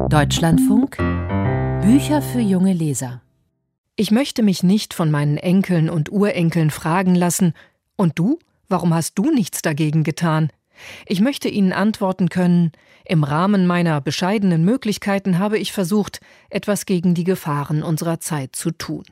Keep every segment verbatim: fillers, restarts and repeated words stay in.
Deutschlandfunk Bücher für junge Leser. Ich möchte mich nicht von meinen Enkeln und Urenkeln fragen lassen: Und du? Warum hast du nichts dagegen getan? Ich möchte ihnen antworten können: Im Rahmen meiner bescheidenen Möglichkeiten habe ich versucht, etwas gegen die Gefahren unserer Zeit zu tun.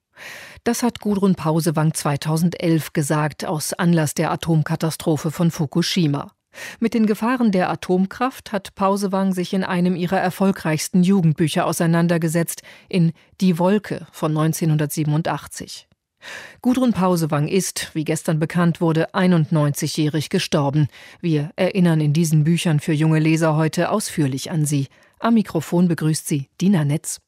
Das hat Gudrun Pausewang zweitausendelf gesagt, aus Anlass der Atomkatastrophe von Fukushima. Mit den Gefahren der Atomkraft hat Pausewang sich in einem ihrer erfolgreichsten Jugendbücher auseinandergesetzt, in Die Wolke von neunzehnhundertsiebenundachtzig. Gudrun Pausewang ist, wie gestern bekannt wurde, einundneunzigjährig gestorben. Wir erinnern in diesen Büchern für junge Leser heute ausführlich an sie. Am Mikrofon begrüßt sie Dina Netz.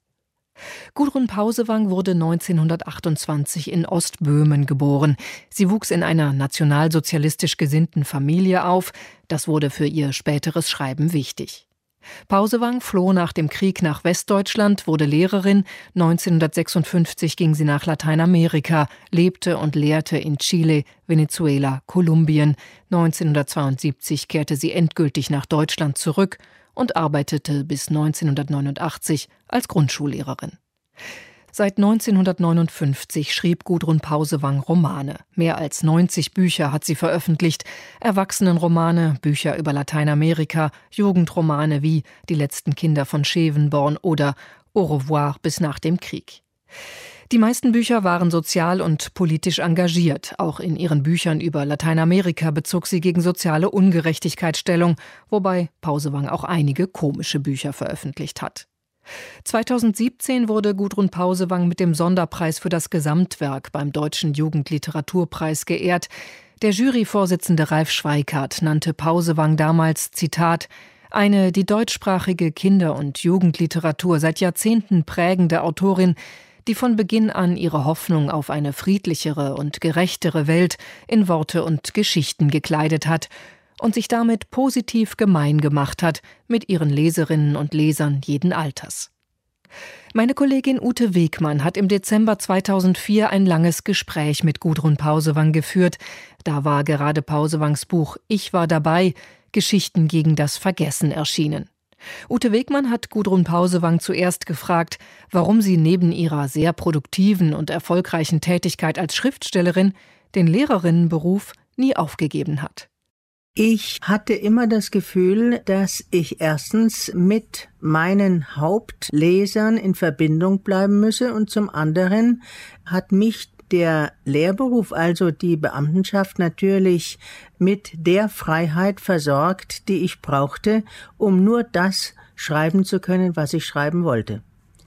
Gudrun Pausewang wurde neunzehnhundertachtundzwanzig in Ostböhmen geboren. Sie wuchs in einer nationalsozialistisch gesinnten Familie auf. Das wurde für ihr späteres Schreiben wichtig. Pausewang floh nach dem Krieg nach Westdeutschland, wurde Lehrerin. neunzehnhundertsechsundfünfzig ging sie nach Lateinamerika, lebte und lehrte in Chile, Venezuela, Kolumbien. neunzehnhundertzweiundsiebzig kehrte sie endgültig nach Deutschland zurück und arbeitete bis neunzehnhundertneunundachtzig als Grundschullehrerin. Seit neunzehnhundertneunundfünfzig schrieb Gudrun Pausewang Romane. Mehr als neunzig Bücher hat sie veröffentlicht. Erwachsenenromane, Bücher über Lateinamerika, Jugendromane wie Die letzten Kinder von Schevenborn oder Au revoir bis nach dem Krieg. Die meisten Bücher waren sozial und politisch engagiert. Auch in ihren Büchern über Lateinamerika bezog sie gegen soziale Ungerechtigkeit Stellung, wobei Pausewang auch einige komische Bücher veröffentlicht hat. zweitausendsiebzehn wurde Gudrun Pausewang mit dem Sonderpreis für das Gesamtwerk beim Deutschen Jugendliteraturpreis geehrt. Der Juryvorsitzende Ralf Schweikart nannte Pausewang damals, Zitat, eine die deutschsprachige Kinder- und Jugendliteratur seit Jahrzehnten prägende Autorin, die von Beginn an ihre Hoffnung auf eine friedlichere und gerechtere Welt in Worte und Geschichten gekleidet hat und sich damit positiv gemein gemacht hat mit ihren Leserinnen und Lesern jeden Alters. Meine Kollegin Ute Wegmann hat im Dezember zweitausendvier ein langes Gespräch mit Gudrun Pausewang geführt. Da war gerade Pausewangs Buch Ich war dabei, Geschichten gegen das Vergessen erschienen. Ute Wegmann hat Gudrun Pausewang zuerst gefragt, warum sie neben ihrer sehr produktiven und erfolgreichen Tätigkeit als Schriftstellerin den Lehrerinnenberuf nie aufgegeben hat. Ich hatte immer das Gefühl, dass ich erstens mit meinen Hauptlesern in Verbindung bleiben müsse und zum anderen hat mich der Lehrberuf, also die Beamtenschaft, natürlich mit der Freiheit versorgt, die ich brauchte, um nur das schreiben zu können, was ich schreiben wollte.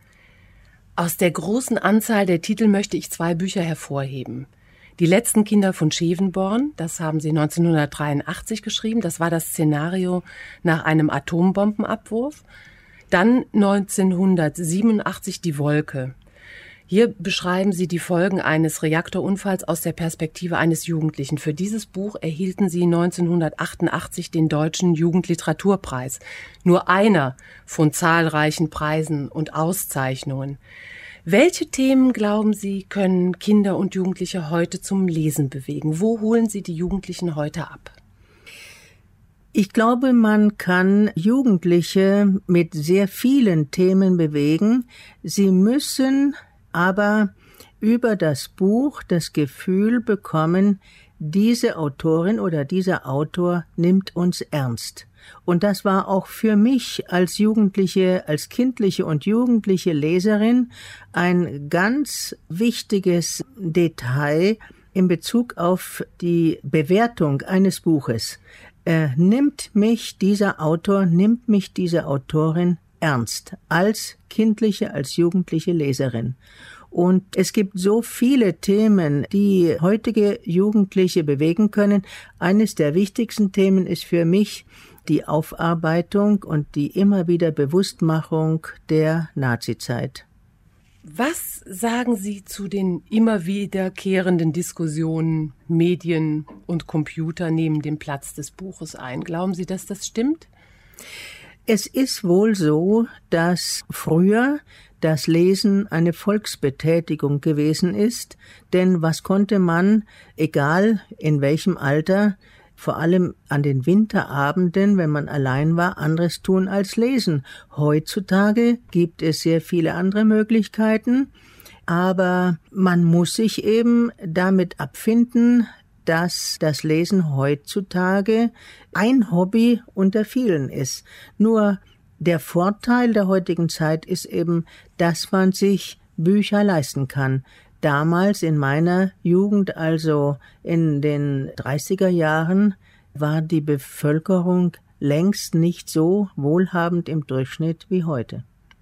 Aus der großen Anzahl der Titel möchte ich zwei Bücher hervorheben. Die letzten Kinder von Schevenborn, das haben Sie neunzehnhundertdreiundachtzig geschrieben, das war das Szenario nach einem Atombombenabwurf. Dann neunzehnhundertsiebenundachtzig Die Wolke. Hier beschreiben Sie die Folgen eines Reaktorunfalls aus der Perspektive eines Jugendlichen. Für dieses Buch erhielten Sie neunzehnhundertachtundachtzig den Deutschen Jugendliteraturpreis. Nur einer von zahlreichen Preisen und Auszeichnungen. Welche Themen, glauben Sie, können Kinder und Jugendliche heute zum Lesen bewegen? Wo holen Sie die Jugendlichen heute ab? Ich glaube, man kann Jugendliche mit sehr vielen Themen bewegen. Sie müssen aber über das Buch das Gefühl bekommen, diese Autorin oder dieser Autor nimmt uns ernst. Und das war auch für mich als Jugendliche, als kindliche und jugendliche Leserin ein ganz wichtiges Detail in Bezug auf die Bewertung eines Buches. Äh, nimmt mich dieser Autor, nimmt mich diese Autorin ernst, als kindliche, als jugendliche Leserin. Und es gibt so viele Themen, die heutige Jugendliche bewegen können. Eines der wichtigsten Themen ist für mich die Aufarbeitung und die immer wieder Bewusstmachung der Nazizeit. Was sagen Sie zu den immer wiederkehrenden Diskussionen, Medien und Computer nehmen den Platz des Buches ein? Glauben Sie, dass das stimmt? Es ist wohl so, dass früher das Lesen eine Volksbetätigung gewesen ist, denn was konnte man, egal in welchem Alter, vor allem an den Winterabenden, wenn man allein war, anderes tun als lesen. Heutzutage gibt es sehr viele andere Möglichkeiten, aber man muss sich eben damit abfinden, dass das Lesen heutzutage ein Hobby unter vielen ist. Nur der Vorteil der heutigen Zeit ist eben, dass man sich Bücher leisten kann. Damals in meiner Jugend, also in den dreißiger Jahren, war die Bevölkerung längst nicht so wohlhabend im Durchschnitt wie heute.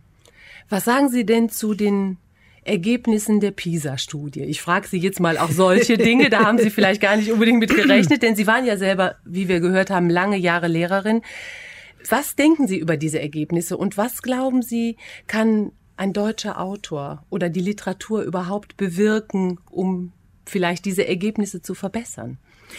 Was sagen Sie denn zu den Ergebnissen der PISA-Studie? Ich frage Sie jetzt mal auch solche Dinge, da haben Sie vielleicht gar nicht unbedingt mit gerechnet, denn Sie waren ja selber, wie wir gehört haben, lange Jahre Lehrerin. Was denken Sie über diese Ergebnisse und was glauben Sie, kann ein deutscher Autor oder die Literatur überhaupt bewirken, um vielleicht diese Ergebnisse zu verbessern?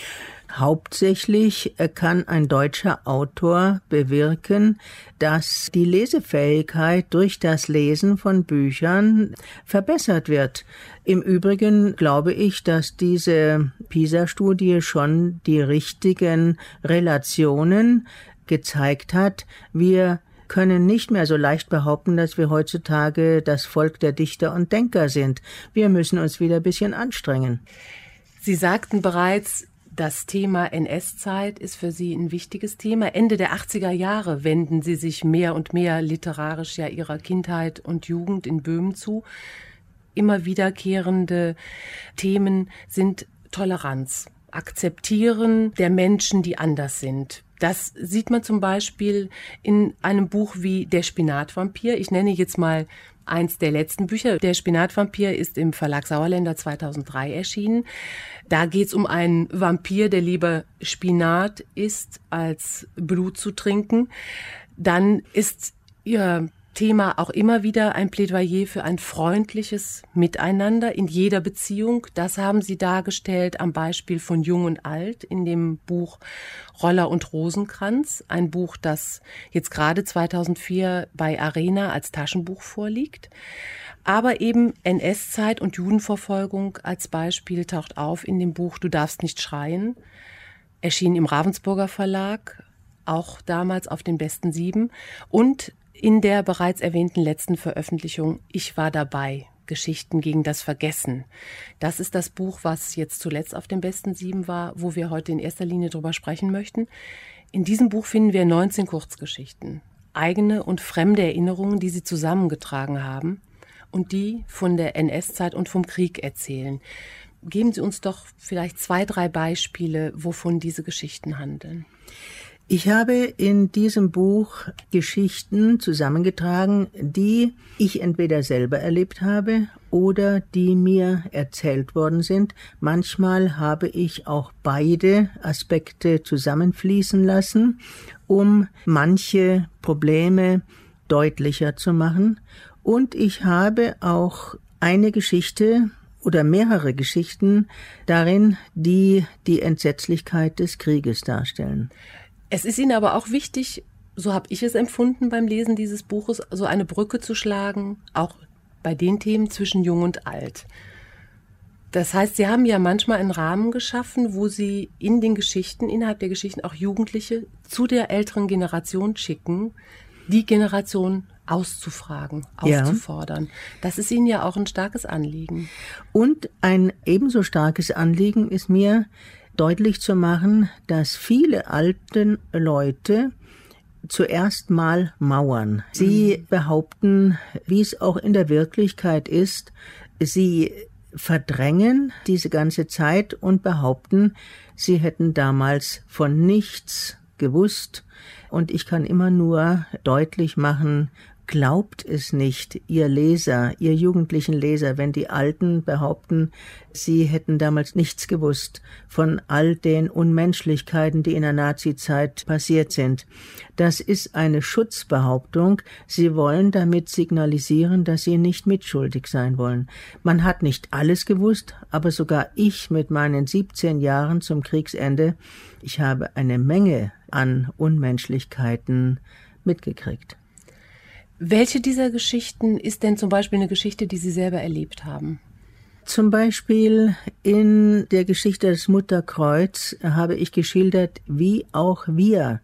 Hauptsächlich kann ein deutscher Autor bewirken, dass die Lesefähigkeit durch das Lesen von Büchern verbessert wird. Im Übrigen glaube ich, dass diese PISA-Studie schon die richtigen Relationen gezeigt hat. Wir können nicht mehr so leicht behaupten, dass wir heutzutage das Volk der Dichter und Denker sind. Wir müssen uns wieder ein bisschen anstrengen. Sie sagten bereits, das Thema N S-Zeit ist für Sie ein wichtiges Thema. Ende der achtziger Jahre wenden Sie sich mehr und mehr literarisch ja Ihrer Kindheit und Jugend in Böhmen zu. Immer wiederkehrende Themen sind Toleranz, Akzeptieren der Menschen, die anders sind. Das sieht man zum Beispiel in einem Buch wie Der Spinatvampir. Ich nenne jetzt mal eins der letzten Bücher. Der Spinatvampir ist im Verlag Sauerländer zweitausenddrei erschienen. Da geht es um einen Vampir, der lieber Spinat isst, als Blut zu trinken. Dann ist ihr Thema auch immer wieder ein Plädoyer für ein freundliches Miteinander in jeder Beziehung. Das haben Sie dargestellt am Beispiel von Jung und Alt in dem Buch Roller und Rosenkranz, ein Buch, das jetzt gerade zweitausendvier bei Arena als Taschenbuch vorliegt. Aber eben N S-Zeit und Judenverfolgung als Beispiel taucht auf in dem Buch Du darfst nicht schreien, erschien im Ravensburger Verlag, auch damals auf den besten sieben, und in der bereits erwähnten letzten Veröffentlichung Ich war dabei, Geschichten gegen das Vergessen. Das ist das Buch, was jetzt zuletzt auf den besten sieben war, wo wir heute in erster Linie drüber sprechen möchten. In diesem Buch finden wir neunzehn Kurzgeschichten, eigene und fremde Erinnerungen, die Sie zusammengetragen haben und die von der N S-Zeit und vom Krieg erzählen. Geben Sie uns doch vielleicht zwei, drei Beispiele, wovon diese Geschichten handeln. Ich habe in diesem Buch Geschichten zusammengetragen, die ich entweder selber erlebt habe oder die mir erzählt worden sind. Manchmal habe ich auch beide Aspekte zusammenfließen lassen, um manche Probleme deutlicher zu machen. Und ich habe auch eine Geschichte oder mehrere Geschichten darin, die die Entsetzlichkeit des Krieges darstellen. Es ist Ihnen aber auch wichtig, so habe ich es empfunden beim Lesen dieses Buches, so eine Brücke zu schlagen, auch bei den Themen zwischen Jung und Alt. Das heißt, Sie haben ja manchmal einen Rahmen geschaffen, wo Sie in den Geschichten, innerhalb der Geschichten auch Jugendliche zu der älteren Generation schicken, die Generation auszufragen, aufzufordern. Ja. Das ist Ihnen ja auch ein starkes Anliegen. Und ein ebenso starkes Anliegen ist mir, deutlich zu machen, dass viele alte Leute zuerst mal mauern. Sie mhm. behaupten, wie es auch in der Wirklichkeit ist, sie verdrängen diese ganze Zeit und behaupten, sie hätten damals von nichts gewusst. Und ich kann immer nur deutlich machen, glaubt es nicht, ihr Leser, ihr jugendlichen Leser, wenn die Alten behaupten, sie hätten damals nichts gewusst von all den Unmenschlichkeiten, die in der Nazizeit passiert sind. Das ist eine Schutzbehauptung. Sie wollen damit signalisieren, dass sie nicht mitschuldig sein wollen. Man hat nicht alles gewusst, aber sogar ich mit meinen siebzehn Jahren zum Kriegsende, ich habe eine Menge an Unmenschlichkeiten mitgekriegt. Welche dieser Geschichten ist denn zum Beispiel eine Geschichte, die Sie selber erlebt haben? Zum Beispiel in der Geschichte des Mutterkreuz habe ich geschildert, wie auch wir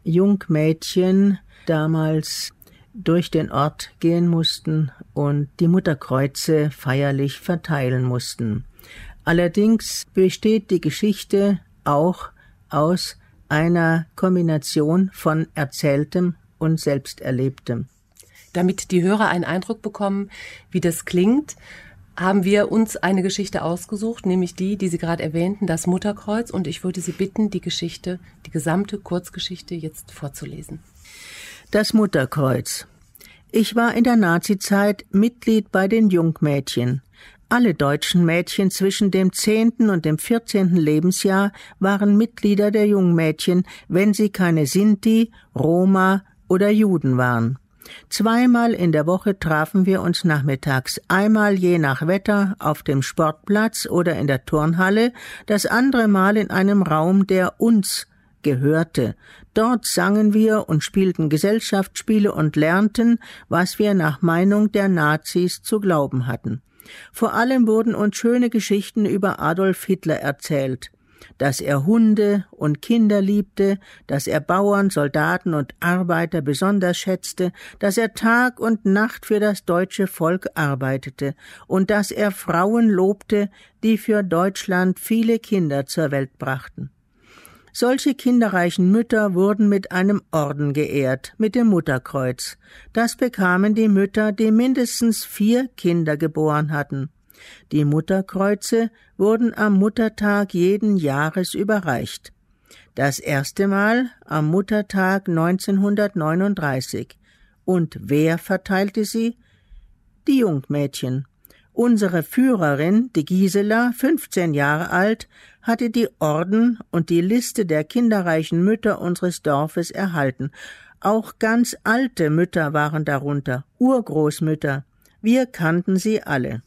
Jungmädchen damals durch den Ort gehen mussten und die Mutterkreuze feierlich verteilen mussten. Allerdings besteht die Geschichte auch aus einer Kombination von Erzähltem und Selbsterlebtem. Damit die Hörer einen Eindruck bekommen, wie das klingt, haben wir uns eine Geschichte ausgesucht, nämlich die, die Sie gerade erwähnten, das Mutterkreuz. Und ich würde Sie bitten, die Geschichte, die gesamte Kurzgeschichte jetzt vorzulesen. Das Mutterkreuz. Ich war in der Nazizeit Mitglied bei den Jungmädchen. Alle deutschen Mädchen zwischen dem zehnten und dem vierzehnten Lebensjahr waren Mitglieder der Jungmädchen, wenn sie keine Sinti, Roma oder Juden waren. Zweimal in der Woche trafen wir uns nachmittags, einmal je nach Wetter auf dem Sportplatz oder in der Turnhalle, das andere Mal in einem Raum, der uns gehörte. Dort sangen wir und spielten Gesellschaftsspiele und lernten, was wir nach Meinung der Nazis zu glauben hatten. Vor allem wurden uns schöne Geschichten über Adolf Hitler erzählt. Dass er Hunde und Kinder liebte, dass er Bauern, Soldaten und Arbeiter besonders schätzte, dass er Tag und Nacht für das deutsche Volk arbeitete und dass er Frauen lobte, die für Deutschland viele Kinder zur Welt brachten. Solche kinderreichen Mütter wurden mit einem Orden geehrt, mit dem Mutterkreuz. Das bekamen die Mütter, die mindestens vier Kinder geboren hatten. Die Mutterkreuze wurden am Muttertag jeden Jahres überreicht. Das erste Mal am Muttertag neunzehnhundertneununddreißig. Und wer verteilte sie? Die Jungmädchen. Unsere Führerin, die Gisela, fünfzehn Jahre alt, hatte die Orden und die Liste der kinderreichen Mütter unseres Dorfes erhalten. Auch ganz alte Mütter waren darunter, Urgroßmütter. Wir kannten sie alle.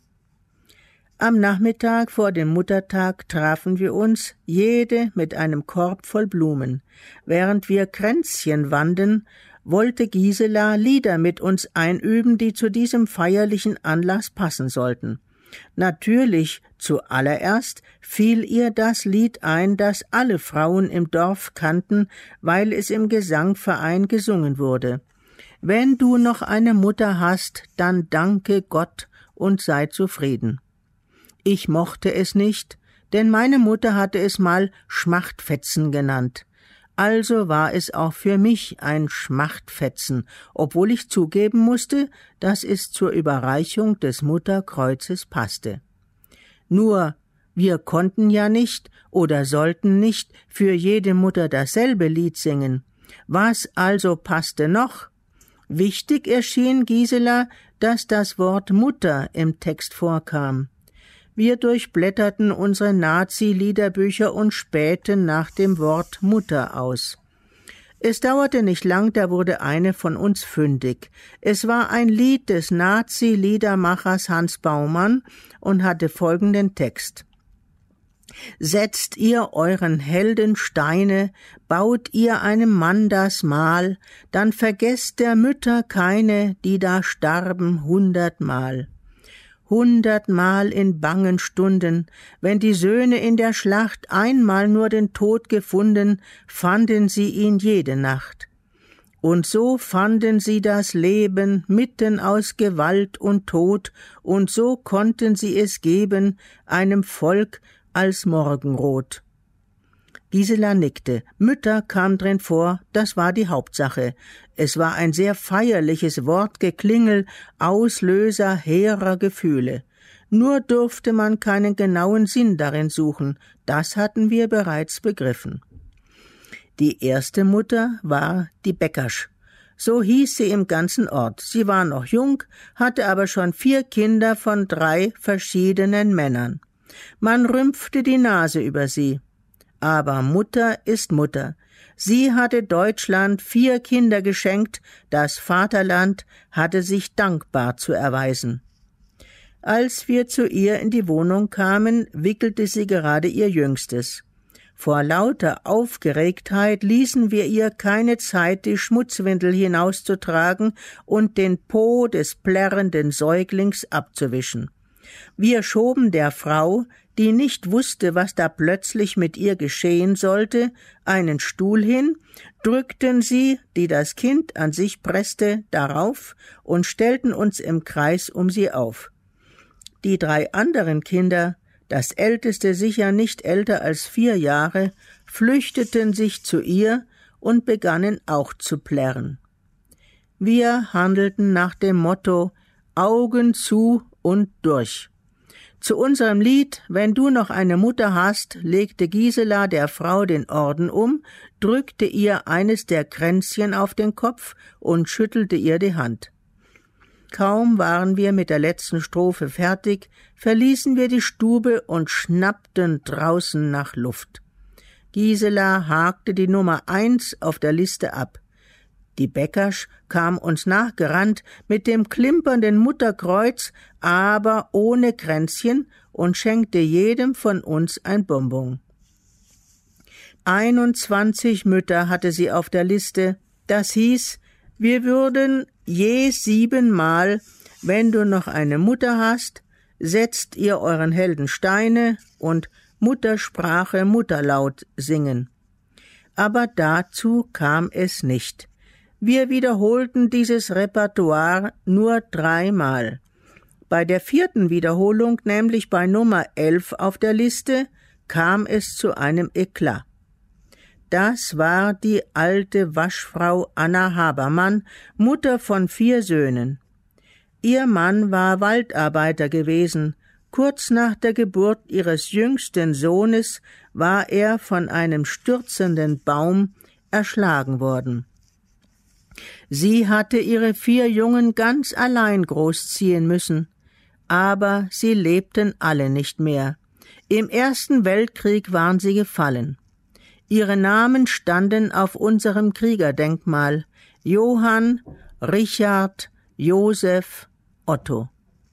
Am Nachmittag vor dem Muttertag trafen wir uns, jede mit einem Korb voll Blumen. Während wir Kränzchen wanden, wollte Gisela Lieder mit uns einüben, die zu diesem feierlichen Anlass passen sollten. Natürlich, zuallererst fiel ihr das Lied ein, das alle Frauen im Dorf kannten, weil es im Gesangverein gesungen wurde. Wenn du noch eine Mutter hast, dann danke Gott und sei zufrieden. Ich mochte es nicht, denn meine Mutter hatte es mal Schmachtfetzen genannt. Also war es auch für mich ein Schmachtfetzen, obwohl ich zugeben musste, dass es zur Überreichung des Mutterkreuzes passte. Nur, wir konnten ja nicht oder sollten nicht für jede Mutter dasselbe Lied singen. Was also passte noch? Wichtig erschien Gisela, dass das Wort Mutter im Text vorkam. Wir durchblätterten unsere Nazi-Liederbücher und spähten nach dem Wort Mutter aus. Es dauerte nicht lang, da wurde eine von uns fündig. Es war ein Lied des Nazi-Liedermachers Hans Baumann und hatte folgenden Text. Setzt ihr euren Helden Steine, baut ihr einem Mann das Mahl, dann vergesst der Mütter keine, die da starben hundertmal. Hundertmal in bangen Stunden, wenn die Söhne in der Schlacht einmal nur den Tod gefunden, fanden sie ihn jede Nacht. Und so fanden sie das Leben mitten aus Gewalt und Tod, und so konnten sie es geben, einem Volk als Morgenrot. Gisela nickte. Mütter kam drin vor, das war die Hauptsache. Es war ein sehr feierliches Wortgeklingel, Auslöser hehrer Gefühle. Nur durfte man keinen genauen Sinn darin suchen, das hatten wir bereits begriffen. Die erste Mutter war die Beckersch. So hieß sie im ganzen Ort. Sie war noch jung, hatte aber schon vier Kinder von drei verschiedenen Männern. Man rümpfte die Nase über sie. Aber Mutter ist Mutter. Sie hatte Deutschland vier Kinder geschenkt, das Vaterland hatte sich dankbar zu erweisen. Als wir zu ihr in die Wohnung kamen, wickelte sie gerade ihr Jüngstes. Vor lauter Aufgeregtheit ließen wir ihr keine Zeit, die Schmutzwindel hinauszutragen und den Po des plärrenden Säuglings abzuwischen. Wir schoben der Frau, die nicht wusste, was da plötzlich mit ihr geschehen sollte, einen Stuhl hin, drückten sie, die das Kind an sich presste, darauf und stellten uns im Kreis um sie auf. Die drei anderen Kinder, das älteste sicher nicht älter als vier Jahre, flüchteten sich zu ihr und begannen auch zu plärren. Wir handelten nach dem Motto Augen zu und durch. Zu unserem Lied »Wenn du noch eine Mutter hast« legte Gisela der Frau den Orden um, drückte ihr eines der Kränzchen auf den Kopf und schüttelte ihr die Hand. Kaum waren wir mit der letzten Strophe fertig, verließen wir die Stube und schnappten draußen nach Luft. Gisela hakte die Nummer eins auf der Liste ab. Die Bäckersch kam uns nachgerannt mit dem klimpernden Mutterkreuz, aber ohne Kränzchen, und schenkte jedem von uns ein Bonbon. Einundzwanzig Mütter hatte sie auf der Liste. Das hieß, wir würden je siebenmal, wenn du noch eine Mutter hast, setzt ihr euren Helden Steine und Muttersprache Mutterlaut singen. Aber dazu kam es nicht. Wir wiederholten dieses Repertoire nur dreimal. Bei der vierten Wiederholung, nämlich bei Nummer elf auf der Liste, kam es zu einem Eklat. Das war die alte Waschfrau Anna Habermann, Mutter von vier Söhnen. Ihr Mann war Waldarbeiter gewesen. Kurz nach der Geburt ihres jüngsten Sohnes war er von einem stürzenden Baum erschlagen worden. Sie hatte ihre vier Jungen ganz allein großziehen müssen, aber sie lebten alle nicht mehr. Im Ersten Weltkrieg waren sie gefallen. Ihre Namen standen auf unserem Kriegerdenkmal: Johann, Richard, Josef, Otto.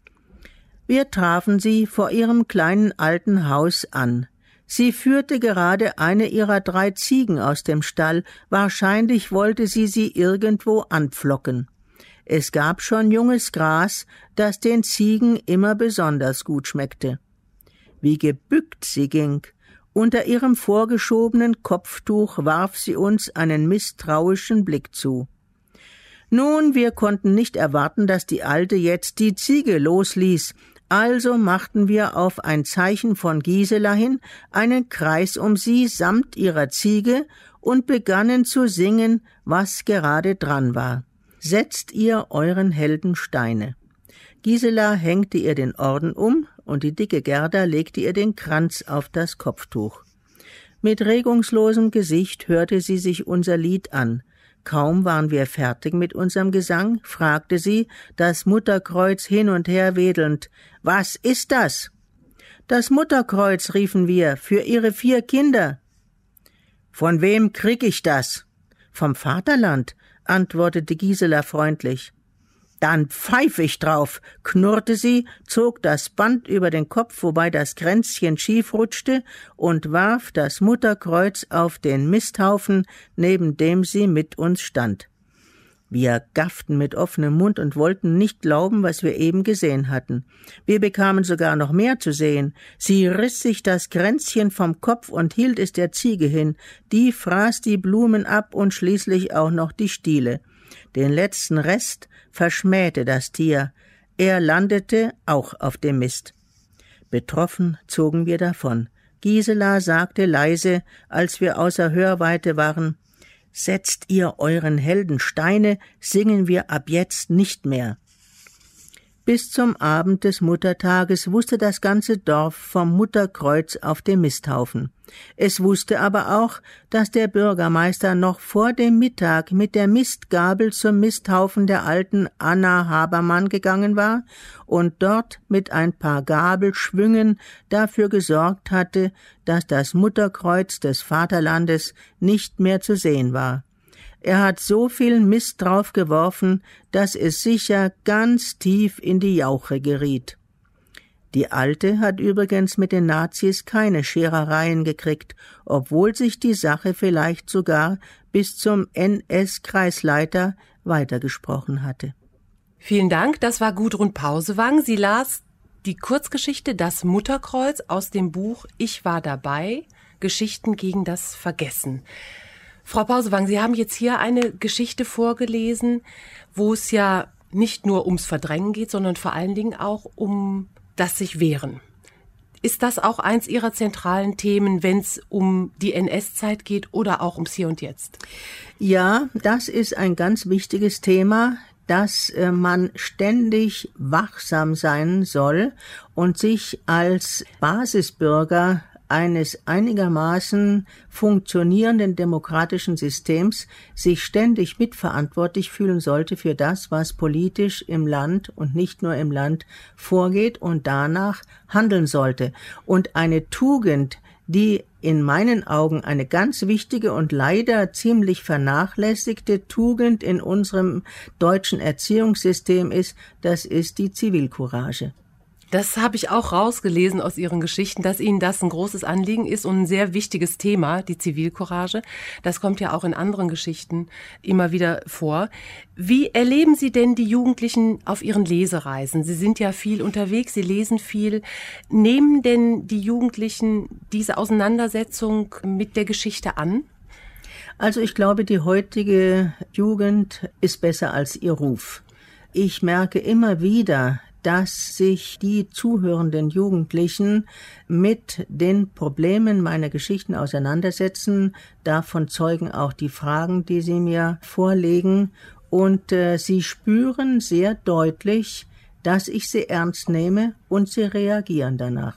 Wir trafen sie vor ihrem kleinen alten Haus an. Sie führte gerade eine ihrer drei Ziegen aus dem Stall, wahrscheinlich wollte sie sie irgendwo anpflocken. Es gab schon junges Gras, das den Ziegen immer besonders gut schmeckte. Wie gebückt sie ging. Unter ihrem vorgeschobenen Kopftuch warf sie uns einen misstrauischen Blick zu. Nun, wir konnten nicht erwarten, dass die Alte jetzt die Ziege losließ, also machten wir auf ein Zeichen von Gisela hin einen Kreis um sie samt ihrer Ziege und begannen zu singen, was gerade dran war. Setzt ihr euren Helden Steine. Gisela hängte ihr den Orden um und die dicke Gerda legte ihr den Kranz auf das Kopftuch. Mit regungslosem Gesicht hörte sie sich unser Lied an. Kaum waren wir fertig mit unserem Gesang, fragte sie, das Mutterkreuz hin und her wedelnd: »Was ist das?« »Das Mutterkreuz«, riefen wir, »für Ihre vier Kinder.« »Von wem krieg ich das?« »Vom Vaterland«, antwortete Gisela freundlich. »Dann pfeif ich drauf«, knurrte sie, zog das Band über den Kopf, wobei das Kränzchen schief rutschte, und warf das Mutterkreuz auf den Misthaufen, neben dem sie mit uns stand. Wir gafften mit offenem Mund und wollten nicht glauben, was wir eben gesehen hatten. Wir bekamen sogar noch mehr zu sehen. Sie riss sich das Kränzchen vom Kopf und hielt es der Ziege hin. Die fraß die Blumen ab und schließlich auch noch die Stiele. Den letzten Rest verschmähte das Tier. Er landete auch auf dem Mist. Betroffen zogen wir davon. Gisela sagte leise, als wir außer Hörweite waren: »Setzt ihr euren Helden Steine, singen wir ab jetzt nicht mehr.« Bis zum Abend des Muttertages wusste das ganze Dorf vom Mutterkreuz auf dem Misthaufen. Es wusste aber auch, dass der Bürgermeister noch vor dem Mittag mit der Mistgabel zum Misthaufen der alten Anna Habermann gegangen war und dort mit ein paar Gabelschwüngen dafür gesorgt hatte, dass das Mutterkreuz des Vaterlandes nicht mehr zu sehen war. Er hat so viel Mist draufgeworfen, dass es sicher ganz tief in die Jauche geriet. Die Alte hat übrigens mit den Nazis keine Scherereien gekriegt, obwohl sich die Sache vielleicht sogar bis zum N S-Kreisleiter weitergesprochen hatte. Vielen Dank, das war Gudrun Pausewang. Sie las die Kurzgeschichte Das Mutterkreuz aus dem Buch Ich war dabei, Geschichten gegen das Vergessen. Frau Pausewang, Sie haben jetzt hier eine Geschichte vorgelesen, wo es ja nicht nur ums Verdrängen geht, sondern vor allen Dingen auch um das sich wehren. Ist das auch eins Ihrer zentralen Themen, wenn es um die N S-Zeit geht oder auch ums Hier und Jetzt? Ja, das ist ein ganz wichtiges Thema, dass äh, man ständig wachsam sein soll und sich als Basisbürger eines einigermaßen funktionierenden demokratischen Systems sich ständig mitverantwortlich fühlen sollte für das, was politisch im Land und nicht nur im Land vorgeht und danach handeln sollte. Und eine Tugend, die in meinen Augen eine ganz wichtige und leider ziemlich vernachlässigte Tugend in unserem deutschen Erziehungssystem ist, das ist die Zivilcourage. Das habe ich auch rausgelesen aus Ihren Geschichten, dass Ihnen das ein großes Anliegen ist und ein sehr wichtiges Thema, die Zivilcourage. Das kommt ja auch in anderen Geschichten immer wieder vor. Wie erleben Sie denn die Jugendlichen auf ihren Lesereisen? Sie sind ja viel unterwegs, Sie lesen viel. Nehmen denn die Jugendlichen diese Auseinandersetzung mit der Geschichte an? Also ich glaube, die heutige Jugend ist besser als ihr Ruf. Ich merke immer wieder, dass sich die zuhörenden Jugendlichen mit den Problemen meiner Geschichten auseinandersetzen. Davon zeugen auch die Fragen, die sie mir vorlegen. Und äh, sie spüren sehr deutlich, dass ich sie ernst nehme und sie reagieren danach.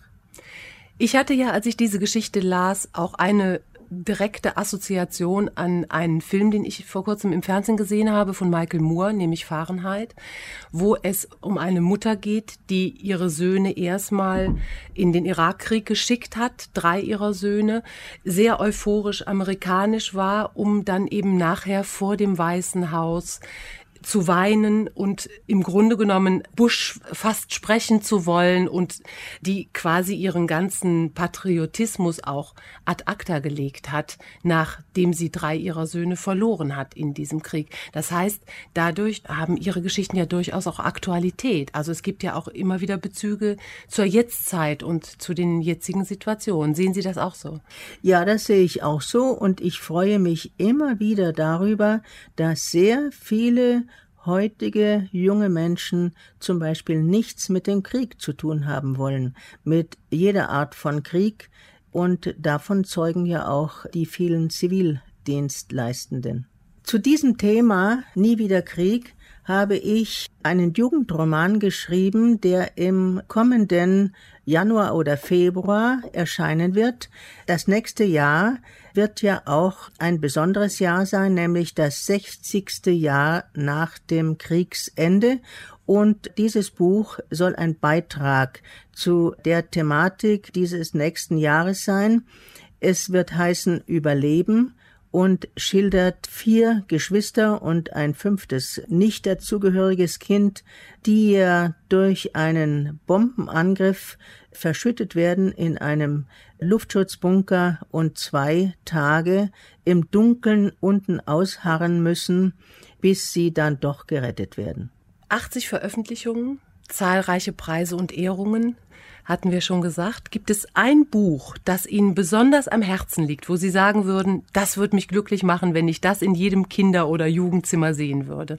Ich hatte ja, als ich diese Geschichte las, auch eine direkte Assoziation an einen Film, den ich vor kurzem im Fernsehen gesehen habe, von Michael Moore, nämlich Fahrenheit, wo es um eine Mutter geht, die ihre Söhne erstmal in den Irakkrieg geschickt hat, drei ihrer Söhne, sehr euphorisch amerikanisch war, um dann eben nachher vor dem Weißen Haus zu weinen und im Grunde genommen Bush fast sprechen zu wollen und die quasi ihren ganzen Patriotismus auch ad acta gelegt hat, nachdem sie drei ihrer Söhne verloren hat in diesem Krieg. Das heißt, dadurch haben ihre Geschichten ja durchaus auch Aktualität. Also es gibt ja auch immer wieder Bezüge zur Jetztzeit und zu den jetzigen Situationen. Sehen Sie das auch so? Ja, das sehe ich auch so und ich freue mich immer wieder darüber, dass sehr viele heutige junge Menschen zum Beispiel nichts mit dem Krieg zu tun haben wollen, mit jeder Art von Krieg. Und davon zeugen ja auch die vielen Zivildienstleistenden. Zu diesem Thema Nie wieder Krieg habe ich einen Jugendroman geschrieben, der im kommenden Januar oder Februar erscheinen wird. Das nächste Jahr wird ja auch ein besonderes Jahr sein, nämlich das sechzigste Jahr nach dem Kriegsende. Und dieses Buch soll ein Beitrag zu der Thematik dieses nächsten Jahres sein. Es wird heißen Überleben und schildert vier Geschwister und ein fünftes nicht dazugehöriges Kind, die ja durch einen Bombenangriff verschüttet werden in einem Luftschutzbunker und zwei Tage im Dunkeln unten ausharren müssen, bis sie dann doch gerettet werden. achtzig Veröffentlichungen, zahlreiche Preise und Ehrungen, hatten wir schon gesagt. Gibt es ein Buch, das Ihnen besonders am Herzen liegt, wo Sie sagen würden, das würde mich glücklich machen, wenn ich das in jedem Kinder- oder Jugendzimmer sehen würde?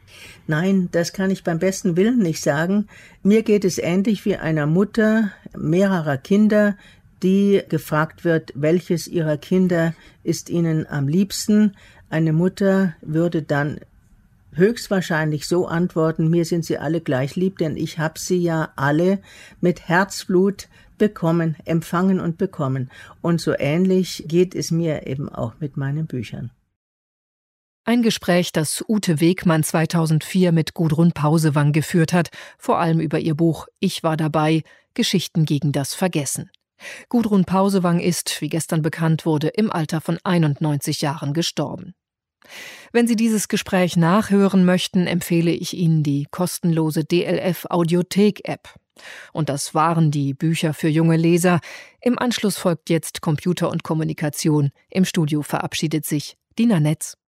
Nein, das kann ich beim besten Willen nicht sagen. Mir geht es ähnlich wie einer Mutter mehrerer Kinder, die gefragt wird, welches ihrer Kinder ist ihnen am liebsten. Eine Mutter würde dann höchstwahrscheinlich so antworten, mir sind sie alle gleich lieb, denn ich habe sie ja alle mit Herzblut bekommen, empfangen und bekommen. Und so ähnlich geht es mir eben auch mit meinen Büchern. Ein Gespräch, das Ute Wegmann zweitausendvier mit Gudrun Pausewang geführt hat, vor allem über ihr Buch Ich war dabei, Geschichten gegen das Vergessen. Gudrun Pausewang ist, wie gestern bekannt wurde, im Alter von einundneunzig Jahren gestorben. Wenn Sie dieses Gespräch nachhören möchten, empfehle ich Ihnen die kostenlose D L F Audiothek-App. Und das waren die Bücher für junge Leser. Im Anschluss folgt jetzt Computer und Kommunikation. Im Studio verabschiedet sich Dina Netz.